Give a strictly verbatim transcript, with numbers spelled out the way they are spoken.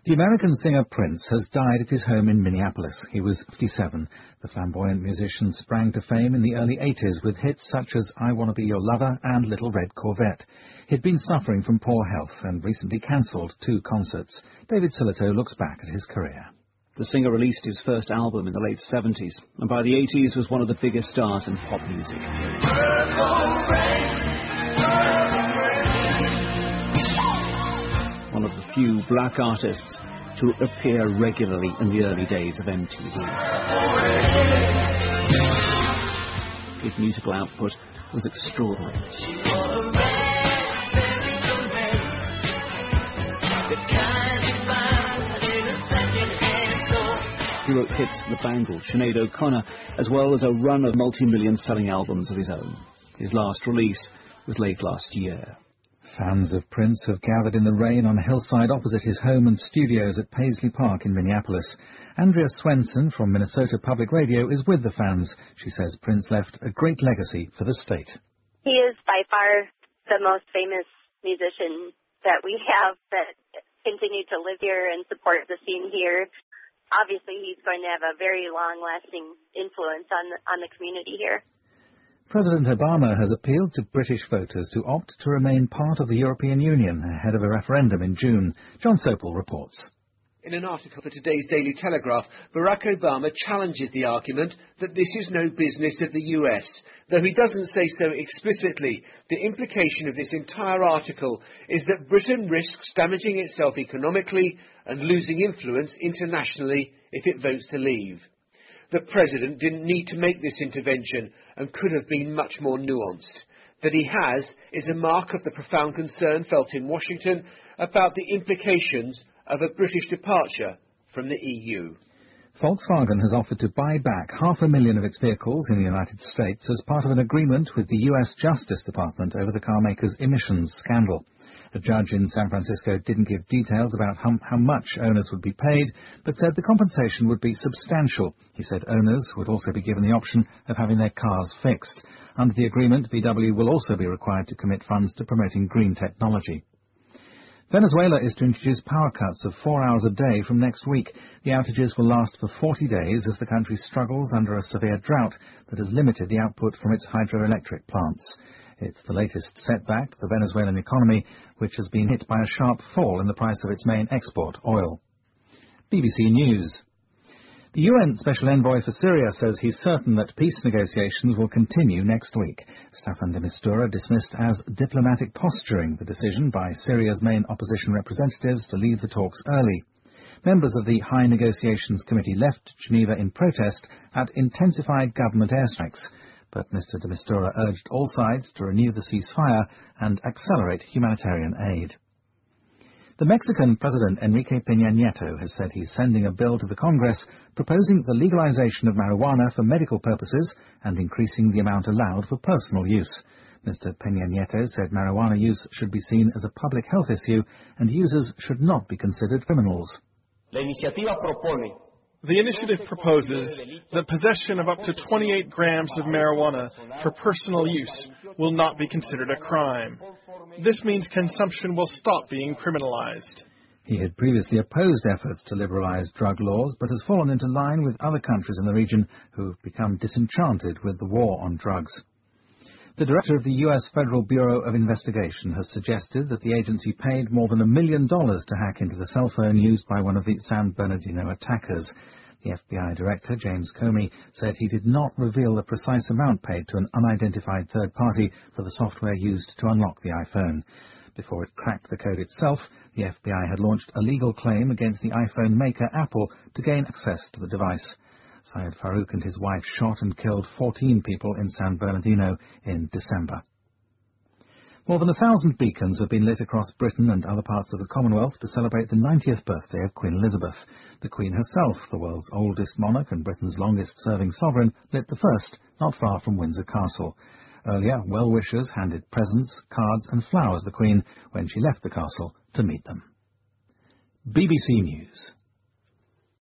The American singer Prince has died at his home in Minneapolis. He was fifty-seven. The flamboyant musician sprang to fame in the early eighties with hits such as I Wanna Be Your Lover and Little Red Corvette. He'd been suffering from poor health and recently cancelled two concerts. David Sillito looks back at his career. The singer released his first album in the late seventies, and by the eighties was one of the biggest stars in pop music. One of the few black artists to appear regularly in the early days of M T V. His musical output was extraordinary. He wrote hits The Bangle, Sinead O'Connor, as well as a run of multi-million selling albums of his own. His last release was late last year. Fans of Prince have gathered in the rain on a hillside opposite his home and studios at Paisley Park in Minneapolis. Andrea Swenson from Minnesota Public Radio is with the fans. She says Prince left a great legacy for the state. He is by far the most famous musician that we have that continued to live here and support the scene here. Obviously, he's going to have a very long-lasting influence on the, on the community here. President Obama has appealed to British voters to opt to remain part of the European Union ahead of a referendum in June. John Sopel reports. In an article for today's Daily Telegraph, Barack Obama challenges the argument that this is no business of the U S. Though he doesn't say so explicitly, the implication of this entire article is that Britain risks damaging itself economically and losing influence internationally if it votes to leave. The President didn't need to make this intervention and could have been much more nuanced. That he has is a mark of the profound concern felt in Washington about the implications of a British departure from the E U. Volkswagen has offered to buy back half a million of its vehicles in the United States as part of an agreement with the U S Justice Department over the carmaker's emissions scandal. A judge in San Francisco didn't give details about how, how much owners would be paid, but said the compensation would be substantial. He said owners would also be given the option of having their cars fixed. Under the agreement, V W will also be required to commit funds to promoting green technology. Venezuela is to introduce power cuts of four hours a day from next week. The outages will last for forty days as the country struggles under a severe drought that has limited the output from its hydroelectric plants. It's the latest setback to the Venezuelan economy, which has been hit by a sharp fall in the price of its main export, oil. B B C News. The U N Special Envoy for Syria says he's certain that peace negotiations will continue next week. Staffan de Mistura dismissed as diplomatic posturing the decision by Syria's main opposition representatives to leave the talks early. Members of the High Negotiations Committee left Geneva in protest at intensified government airstrikes, but Mister de Mistura urged all sides to renew the ceasefire and accelerate humanitarian aid. The Mexican President Enrique Peña Nieto has said he's sending a bill to the Congress proposing the legalization of marijuana for medical purposes and increasing the amount allowed for personal use. Mister Peña Nieto said marijuana use should be seen as a public health issue and users should not be considered criminals. La iniciativa propone The initiative proposes that possession of up to twenty-eight grams of marijuana for personal use will not be considered a crime. This means consumption will stop being criminalized. He had previously opposed efforts to liberalize drug laws, but has fallen into line with other countries in the region who have become disenchanted with the war on drugs. The director of the U S Federal Bureau of Investigation has suggested that the agency paid more than a million dollars to hack into the cell phone used by one of the San Bernardino attackers. The F B I director, James Comey, said he did not reveal the precise amount paid to an unidentified third party for the software used to unlock the iPhone. Before it cracked the code itself, the F B I had launched a legal claim against the iPhone maker Apple to gain access to the device. Syed Farouk and his wife shot and killed fourteen people in San Bernardino in December. More than a thousand beacons have been lit across Britain and other parts of the Commonwealth to celebrate the ninetieth birthday of Queen Elizabeth. The Queen herself, the world's oldest monarch and Britain's longest-serving sovereign, lit the first, not far from Windsor Castle. Earlier, well-wishers handed presents, cards and flowers to the Queen when she left the castle to meet them. B B C News.